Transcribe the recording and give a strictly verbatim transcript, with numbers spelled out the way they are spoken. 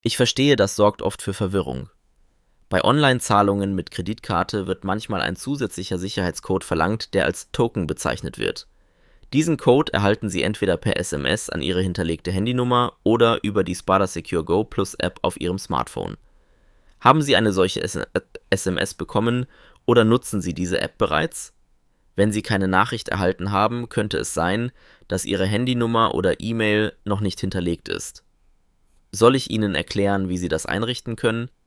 Ich verstehe, das sorgt oft für Verwirrung. Bei Online-Zahlungen mit Kreditkarte wird manchmal ein zusätzlicher Sicherheitscode verlangt, der als Token bezeichnet wird. Diesen Code erhalten Sie entweder per S M S an Ihre hinterlegte Handynummer oder über die Spada Secure Go Plus App auf Ihrem Smartphone. Haben Sie eine solche S M S bekommen oder nutzen Sie diese App bereits? Wenn Sie keine Nachricht erhalten haben, könnte es sein, dass Ihre Handynummer oder E-Mail noch nicht hinterlegt ist. Soll ich Ihnen erklären, wie Sie das einrichten können?